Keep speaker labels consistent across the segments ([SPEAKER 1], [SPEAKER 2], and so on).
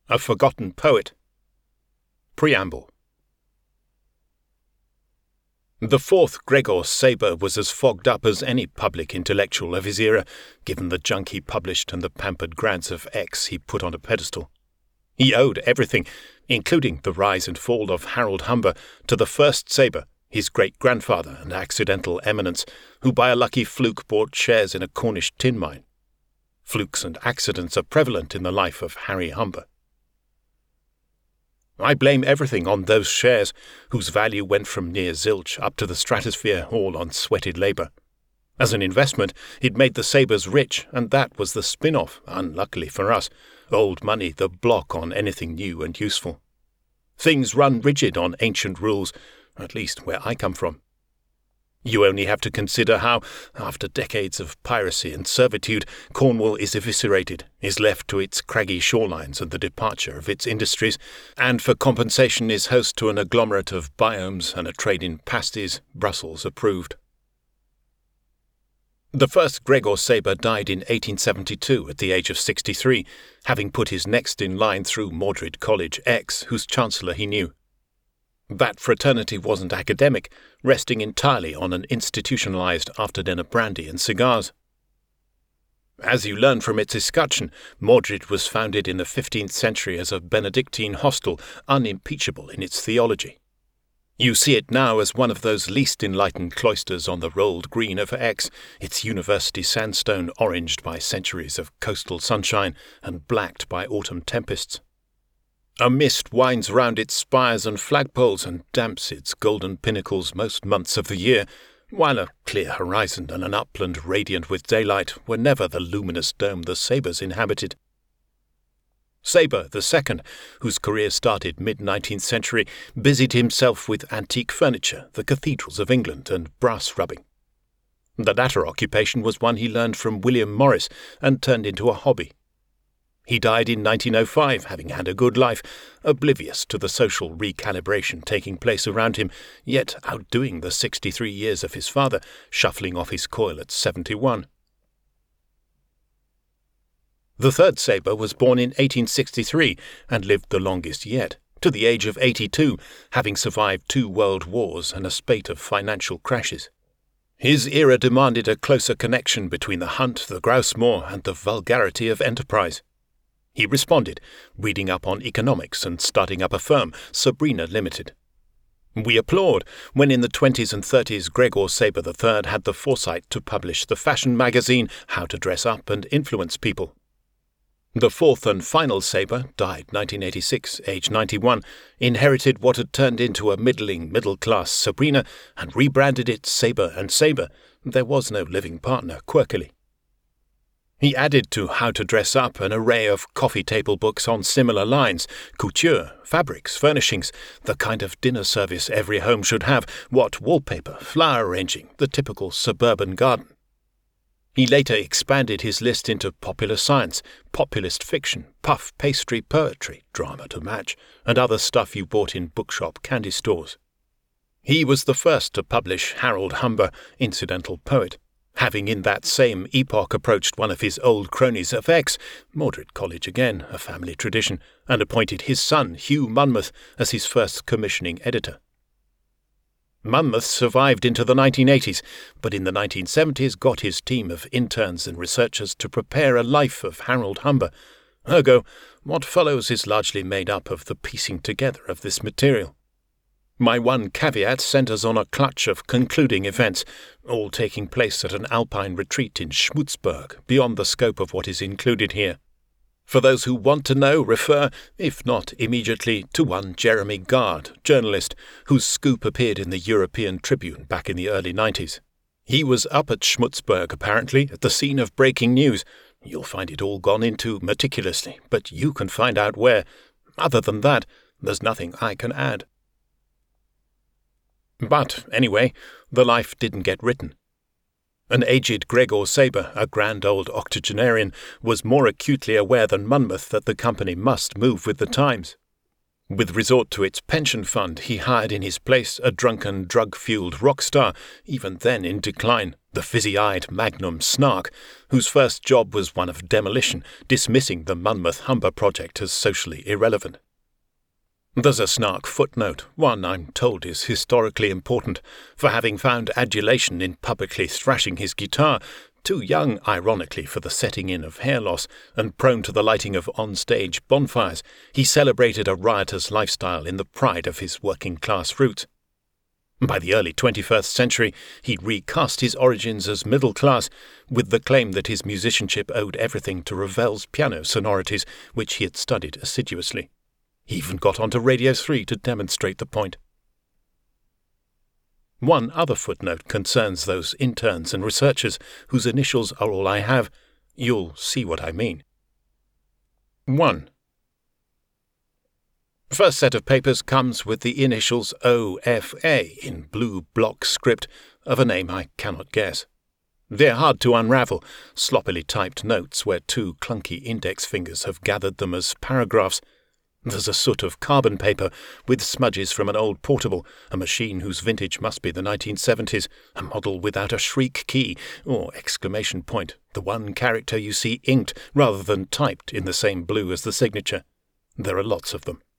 [SPEAKER 1] A Forgotten Poet. Preamble. The fourth Gregor Saber was as fogged up as any public intellectual of his era, given the junk he published and the pampered grads of X he put on a pedestal. He owed everything, including the rise and fall of Harold Humber, to the first Saber, his great-grandfather and accidental eminence, who by a lucky fluke bought shares in a Cornish tin mine. Flukes and accidents are prevalent in the life of Harry Humber. I blame everything on those shares, whose value went from near zilch up to the stratosphere, all on sweated labour. As an investment, it made the Sabres rich, and that was the spin-off, unluckily for us, old money the block on anything new and useful. Things run rigid on ancient rules, at least where I come from. You only have to consider how, after decades of piracy and servitude, Cornwall is eviscerated, is left to its craggy shorelines and the departure of its industries, and for compensation is host to an agglomerate of biomes and a trade in pasties, Brussels approved. The first Gregor Saber died in 1872 at the age of 63, having put his next in line through Mordred College X, whose chancellor he knew. That fraternity wasn't academic, resting entirely on an institutionalized after-dinner brandy and cigars. As you learn from its escutcheon, Mordred was founded in the 15th century as a Benedictine hostel, unimpeachable in its theology. You see it now as one of those least enlightened cloisters on the rolled green of X, its university sandstone oranged by centuries of coastal sunshine and blacked by autumn tempests. A mist winds round its spires and flagpoles and damps its golden pinnacles most months of the year, while a clear horizon and an upland radiant with daylight were never the luminous dome the Sabres inhabited. Saber II, whose career started mid-19th century, busied himself with antique furniture, the cathedrals of England, and brass rubbing. The latter occupation was one he learned from William Morris and turned into a hobby. He died in 1905, having had a good life, oblivious to the social recalibration taking place around him, yet outdoing the 63 years of his father, shuffling off his coil at 71. The third Saber was born in 1863 and lived the longest yet, to the age of 82, having survived 2 world wars and a spate of financial crashes. His era demanded a closer connection between the hunt, the grouse moor, and the vulgarity of enterprise. He responded, reading up on economics and starting up a firm, Sabrina Limited. We applaud when in the 20s and 30s Gregor Saber III had the foresight to publish the fashion magazine How to Dress Up and Influence People. The fourth and final Saber, died 1986, age 91, inherited what had turned into a middle-class Sabrina and rebranded it Saber and Saber. There was no living partner, quirkily. He added to How to Dress Up an array of coffee table books on similar lines, couture, fabrics, furnishings, the kind of dinner service every home should have, what wallpaper, flower arranging, the typical suburban garden. He later expanded his list into popular science, populist fiction, puff pastry poetry, drama to match, and other stuff you bought in bookshop candy stores. He was the first to publish Harold Humber, incidental poet, having in that same epoch approached one of his old cronies of X, Mordred College again, a family tradition, and appointed his son, Hugh Monmouth, as his first commissioning editor. Monmouth survived into the 1980s, but in the 1970s got his team of interns and researchers to prepare a life of Harold Humber. Ergo, what follows is largely made up of the piecing together of this material. My one caveat centres on a clutch of concluding events, all taking place at an alpine retreat in Schmutzberg, beyond the scope of what is included here. For those who want to know, refer, if not immediately, to one Jeremy Gard, journalist, whose scoop appeared in the European Tribune back in the early 90s. He was up at Schmutzberg, apparently, at the scene of breaking news. You'll find it all gone into meticulously, but you can find out where. Other than that, there's nothing I can add. But, anyway, the life didn't get written. An aged Gregor Saber, a grand old octogenarian, was more acutely aware than Monmouth that the company must move with the times. With resort to its pension fund, he hired in his place a drunken, drug-fueled rock star, even then in decline, the fizzy-eyed Magnum Snark, whose first job was one of demolition, dismissing the Monmouth Humber project as socially irrelevant. There's a Snark footnote, one I'm told is historically important, for having found adulation in publicly thrashing his guitar, too young, ironically, for the setting in of hair loss, and prone to the lighting of on-stage bonfires. He celebrated a riotous lifestyle in the pride of his working-class roots. By the early 21st century, he'd recast his origins as middle class, with the claim that his musicianship owed everything to Ravel's piano sonorities, which he had studied assiduously. He even got onto Radio 3 to demonstrate the point. One other footnote concerns those interns and researchers whose initials are all I have. You'll see what I mean. 1. First set of papers comes with the initials OFA in blue block script of a name I cannot guess. They're hard to unravel, sloppily typed notes where two clunky index fingers have gathered them as paragraphs. There's a soot of carbon paper with smudges from an old portable, a machine whose vintage must be the 1970s, a model without a shriek key or exclamation point, the one character you see inked rather than typed in the same blue as the signature. There are lots of them.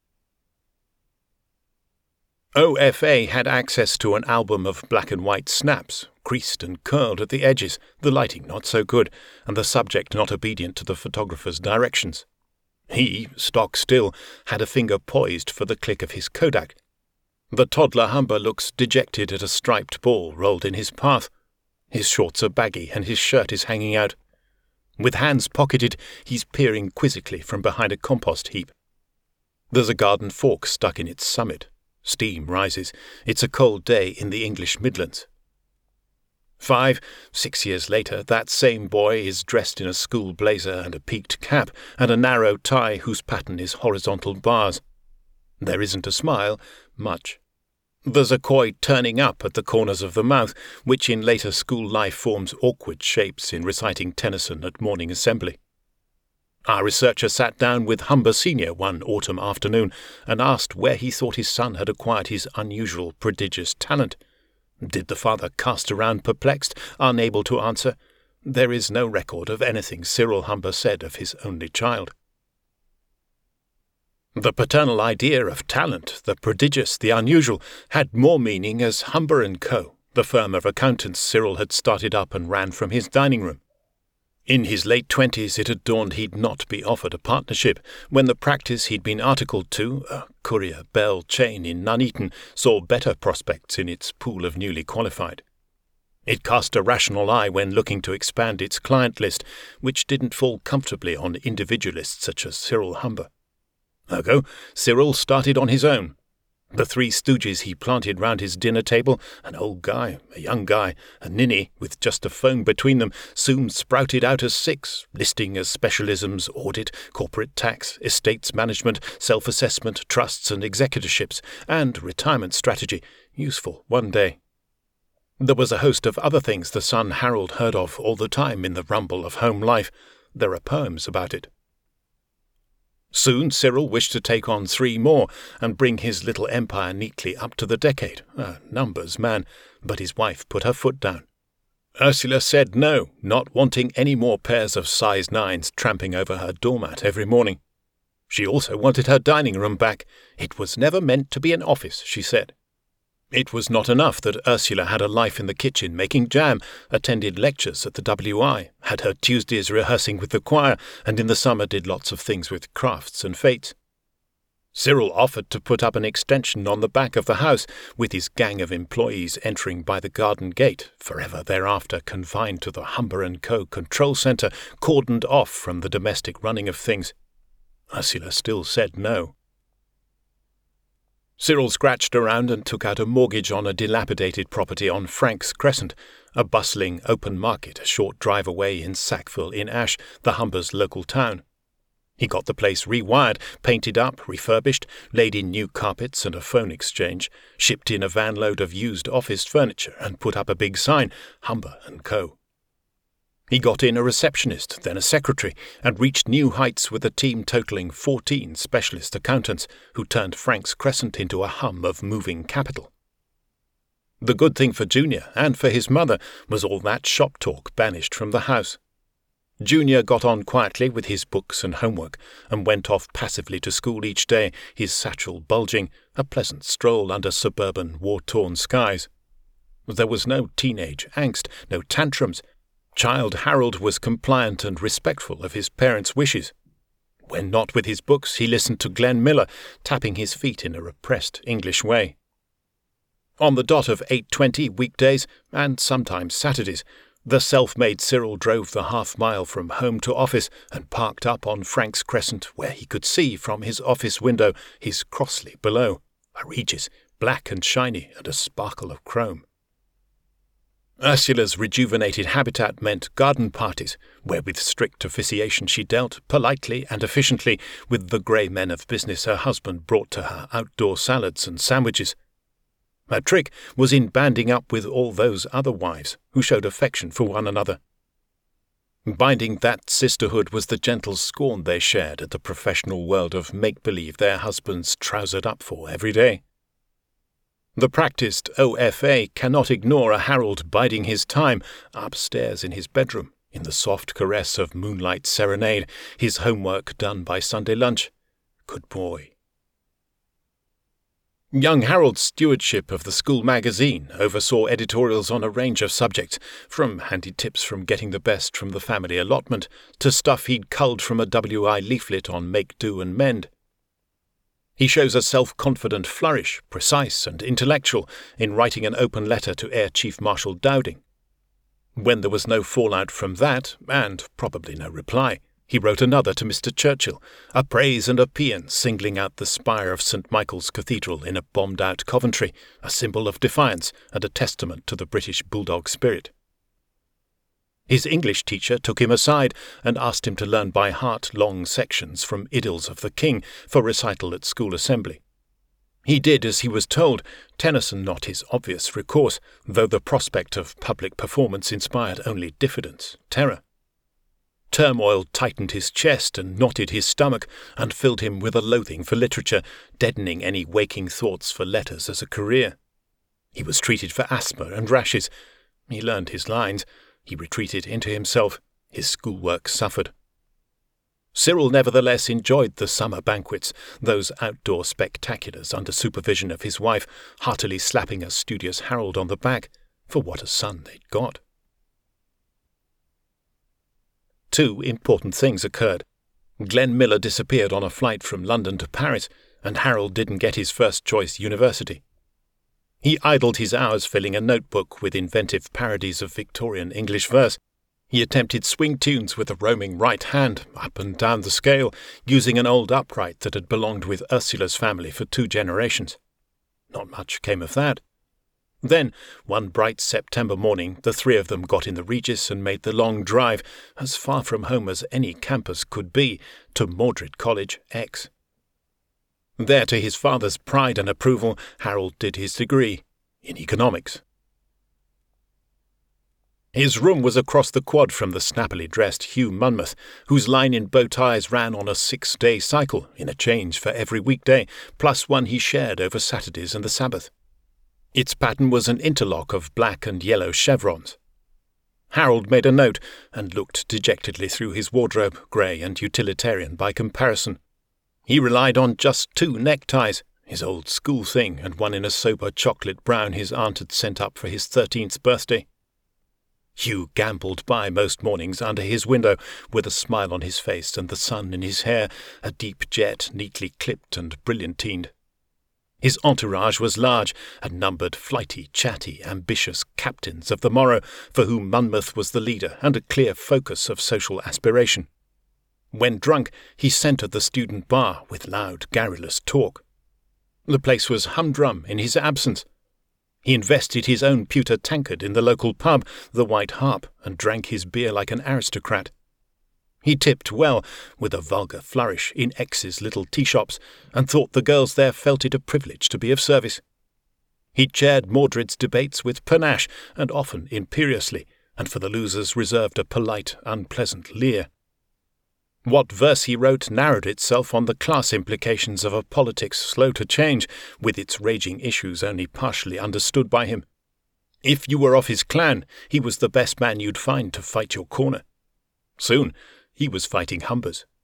[SPEAKER 1] OFA had access to an album of black and white snaps, creased and curled at the edges, the lighting not so good, and the subject not obedient to the photographer's directions. He, stock still, had a finger poised for the click of his Kodak. The toddler Humber looks dejected at a striped ball rolled in his path. His shorts are baggy and his shirt is hanging out. With hands pocketed, he's peering quizzically from behind a compost heap. There's a garden fork stuck in its summit. Steam rises. It's a cold day in the English Midlands. 5, 6 years later, that same boy is dressed in a school blazer and a peaked cap and a narrow tie whose pattern is horizontal bars. There isn't a smile, much. There's a coy turning up at the corners of the mouth, which in later school life forms awkward shapes in reciting Tennyson at morning assembly. Our researcher sat down with Humber Senior one autumn afternoon and asked where he thought his son had acquired his unusual, prodigious talent. Did the father cast around perplexed, unable to answer? There is no record of anything Cyril Humber said of his only child. The paternal idea of talent, the prodigious, the unusual, had more meaning as Humber & Co., the firm of accountants Cyril had started up and ran from his dining room. In his late 20s it had dawned he'd not be offered a partnership, when the practice he'd been articled to, a Courier Bell chain in Nuneaton, saw better prospects in its pool of newly qualified. It cast a rational eye when looking to expand its client list, which didn't fall comfortably on individualists such as Cyril Humber. Ergo, Cyril started on his own. The three stooges he planted round his dinner table, an old guy, a young guy, a ninny, with just a phone between them, soon sprouted out as 6, listing as specialisms audit, corporate tax, estates management, self-assessment, trusts and executorships, and retirement strategy, useful one day. There was a host of other things the son Harold heard of all the time in the rumble of home life. There are poems about it. Soon Cyril wished to take on 3 more and bring his little empire neatly up to the decade, a numbers man, but his wife put her foot down. Ursula said no, not wanting any more pairs of size 9s tramping over her doormat every morning. She also wanted her dining room back. It was never meant to be an office, she said. It was not enough that Ursula had a life in the kitchen making jam, attended lectures at the WI, had her Tuesdays rehearsing with the choir, and in the summer did lots of things with crafts and fates. Cyril offered to put up an extension on the back of the house, with his gang of employees entering by the garden gate, forever thereafter confined to the Humber & Co. control centre, cordoned off from the domestic running of things. Ursula still said no. Cyril scratched around and took out a mortgage on a dilapidated property on Frank's Crescent, a bustling open market a short drive away in Sackville-in-Ash, the Humbers' local town. He got the place rewired, painted up, refurbished, laid in new carpets and a phone exchange, shipped in a van load of used office furniture and put up a big sign, Humber & Co. He got in a receptionist, then a secretary, and reached new heights with a team totaling 14 specialist accountants who turned Frank's Crescent into a hum of moving capital. The good thing for Junior and for his mother was all that shop talk banished from the house. Junior got on quietly with his books and homework, and went off passively to school each day, his satchel bulging, a pleasant stroll under suburban war-torn skies. There was no teenage angst, no tantrums. Child Harold was compliant and respectful of his parents' wishes. When not with his books, he listened to Glenn Miller, tapping his feet in a repressed English way. On the dot of 8:20 weekdays, and sometimes Saturdays, the self-made Cyril drove the half-mile from home to office and parked up on Frank's Crescent, where he could see from his office window his Crossley below, a Regis, black and shiny and a sparkle of chrome. Ursula's rejuvenated habitat meant garden parties, where with strict officiation she dealt, politely and efficiently, with the grey men of business her husband brought to her outdoor salads and sandwiches. Her trick was in banding up with all those other wives who showed affection for one another. Binding that sisterhood was the gentle scorn they shared at the professional world of make-believe their husbands trousered up for every day. The practised OFA cannot ignore a Harold biding his time upstairs in his bedroom, in the soft caress of moonlight serenade, his homework done by Sunday lunch. Good boy. Young Harold's stewardship of the school magazine oversaw editorials on a range of subjects, from handy tips from getting the best from the family allotment to stuff he'd culled from a WI leaflet on make, do and mend. He shows a self-confident flourish, precise and intellectual, in writing an open letter to Air Chief Marshal Dowding. When there was no fallout from that, and probably no reply, he wrote another to Mr. Churchill, a praise and a paean singling out the spire of St. Michael's Cathedral in a bombed-out Coventry, a symbol of defiance and a testament to the British bulldog spirit. His English teacher took him aside and asked him to learn by heart long sections from Idylls of the King for recital at school assembly. He did as he was told, Tennyson not his obvious recourse, though the prospect of public performance inspired only diffidence, terror. Turmoil tightened his chest and knotted his stomach, and filled him with a loathing for literature, deadening any waking thoughts for letters as a career. He was treated for asthma and rashes. He learned his lines. He retreated into himself. His schoolwork suffered. Cyril nevertheless enjoyed the summer banquets, those outdoor spectaculars under supervision of his wife, heartily slapping a studious Harold on the back, for what a son they'd got. 2 important things occurred. Glenn Miller disappeared on a flight from London to Paris, and Harold didn't get his first-choice university. He idled his hours filling a notebook with inventive parodies of Victorian English verse. He attempted swing tunes with a roaming right hand, up and down the scale, using an old upright that had belonged with Ursula's family for 2 generations. Not much came of that. Then, one bright September morning, the 3 of them got in the Regis and made the long drive, as far from home as any campus could be, to Mordred College, X. There, to his father's pride and approval, Harold did his degree in economics. His room was across the quad from the snappily dressed Hugh Monmouth, whose line in bow ties ran on a 6-day cycle, in a change for every weekday, plus one he shared over Saturdays and the Sabbath. Its pattern was an interlock of black and yellow chevrons. Harold made a note and looked dejectedly through his wardrobe, grey and utilitarian by comparison. He relied on just 2 neckties, his old school thing, and one in a sober chocolate brown his aunt had sent up for his 13th birthday. Hugh gambled by most mornings under his window, with a smile on his face and the sun in his hair, a deep jet neatly clipped and brilliantined. His entourage was large, and numbered flighty, chatty, ambitious captains of the morrow, for whom Monmouth was the leader and a clear focus of social aspiration. When drunk, he scented the student bar with loud, garrulous talk. The place was humdrum in his absence. He invested his own pewter tankard in the local pub, the White Harp, and drank his beer like an aristocrat. He tipped well, with a vulgar flourish, in X's little tea-shops, and thought the girls there felt it a privilege to be of service. He chaired Mordred's debates with panache, and often imperiously, and for the losers reserved a polite, unpleasant leer. What verse he wrote narrowed itself on the class implications of a politics slow to change, with its raging issues only partially understood by him. If you were of his clan, he was the best man you'd find to fight your corner. Soon, he was fighting Humbers,